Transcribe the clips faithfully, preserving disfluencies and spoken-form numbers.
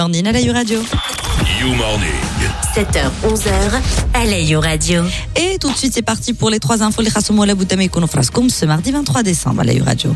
Morning à l'Aïou Radio. You Morning. sept heures onze heures à l'Aïou Radio. Et tout de suite, c'est parti pour les trois infos. Les Khassoumou la Boutame et Konofraskoum ce mardi vingt-trois décembre à l'Aïou Radio.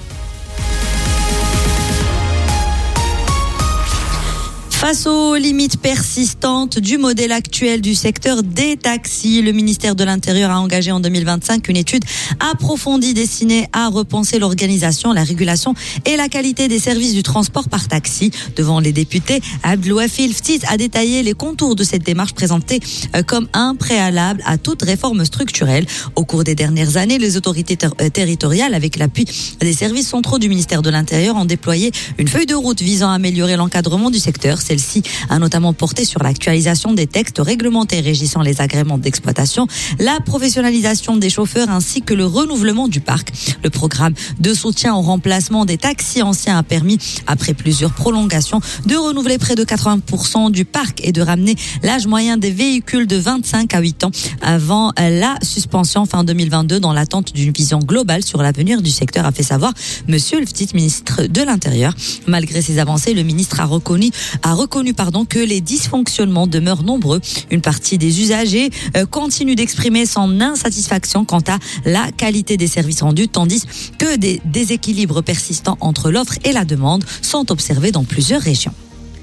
Face aux limites persistantes du modèle actuel du secteur des taxis, le ministère de l'Intérieur a engagé en deux mille vingt-cinq une étude approfondie destinée à repenser l'organisation, la régulation et la qualité des services du transport par taxi. Devant les députés, Abdelouafi Ftit a détaillé les contours de cette démarche présentée comme un préalable à toute réforme structurelle. Au cours des dernières années, les autorités ter- territoriales, avec l'appui des services centraux du ministère de l'Intérieur, ont déployé une feuille de route visant à améliorer l'encadrement du secteur. Celle-ci a notamment porté sur l'actualisation des textes réglementaires régissant les agréments d'exploitation, la professionnalisation des chauffeurs ainsi que le renouvellement du parc. Le programme de soutien au remplacement des taxis anciens a permis, après plusieurs prolongations, de renouveler près de quatre-vingts pour cent du parc et de ramener l'âge moyen des véhicules de vingt-cinq à huit ans avant la suspension fin deux mille vingt-deux dans l'attente d'une vision globale sur l'avenir du secteur, a fait savoir Monsieur le Ftit, ministre de l'Intérieur. Malgré ces avancées, le ministre a reconnu, a reconnu pardon, que les dysfonctionnements demeurent nombreux. Une partie des usagers euh, continue d'exprimer son insatisfaction quant à la qualité des services rendus, tandis que des déséquilibres persistants entre l'offre et la demande sont observés dans plusieurs régions.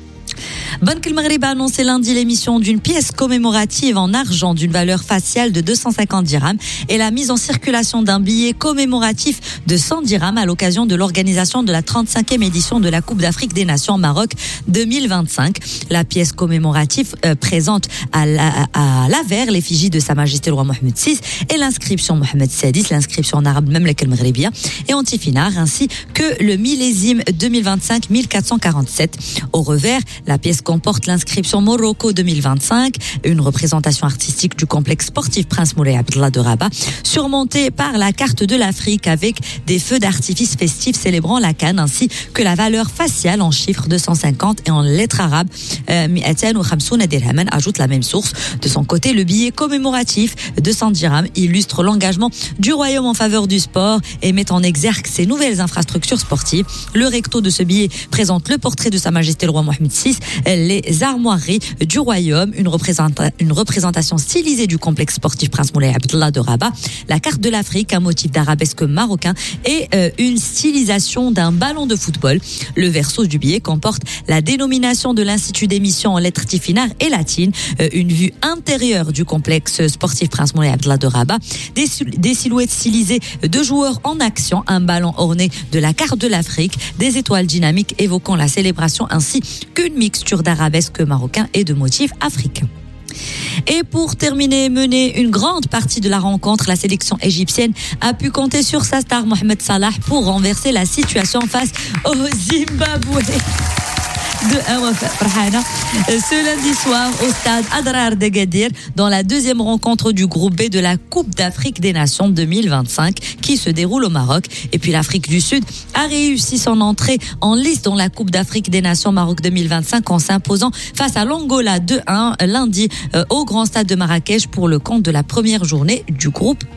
Banque El Maghreb a annoncé lundi l'émission d'une pièce commémorative en argent d'une valeur faciale de deux cent cinquante dirhams et la mise en circulation d'un billet commémoratif de cent dirhams à l'occasion de l'organisation de la trente-cinquième édition de la Coupe d'Afrique des Nations au Maroc deux mille vingt-cinq. La pièce commémorative euh, présente à, la, à l'avers l'effigie de Sa Majesté le roi Mohamed six et l'inscription Mohamed Sadis, l'inscription en arabe Mamlaka El Maghrebia et Antifinar, ainsi que le millésime deux mille vingt-cinq mille quatre cent quarante-sept. Au revers, la pièce comporte l'inscription Morocco deux mille vingt-cinq, une représentation artistique du complexe sportif Prince Moulay Abdallah de Rabat, surmontée par la carte de l'Afrique avec des feux d'artifice festifs célébrant la Cannes, ainsi que la valeur faciale en chiffres deux cent cinquante et en lettres arabes deux cent cinquante dirhams, ajoute la même source. De son côté, le billet commémoratif de cent dirhams illustre l'engagement du royaume en faveur du sport et met en exergue ses nouvelles infrastructures sportives. Le recto de ce billet présente le portrait de Sa Majesté le roi Mohamed six, les armoiries du royaume, une, représenta- une représentation stylisée du complexe sportif Prince Moulay Abdallah de Rabat, la carte de l'Afrique, un motif d'arabesque marocain et euh, une stylisation d'un ballon de football. Le verso du billet comporte la dénomination de l'institut d'émission en lettres tifinagh et latines, euh, une vue intérieure du complexe sportif Prince Moulay Abdallah de Rabat, des, des silhouettes stylisées de joueurs en action, un ballon orné de la carte de l'Afrique, des étoiles dynamiques évoquant la célébration ainsi qu'une mixture d'arabesque marocain et de motifs africains. Et pour terminer, mener une grande partie de la rencontre, la sélection égyptienne a pu compter sur sa star Mohamed Salah pour renverser la situation face au Zimbabwe. De un Farhana. Ce lundi soir au stade Adrar d'Agadir, dans la deuxième rencontre du groupe B de la Coupe d'Afrique des Nations deux mille vingt-cinq qui se déroule au Maroc. Et puis l'Afrique du Sud a réussi son entrée en lice dans la Coupe d'Afrique des Nations Maroc deux mille vingt-cinq en s'imposant face à l'Angola deux un lundi euh, au grand stade de Marrakech pour le compte de la première journée du groupe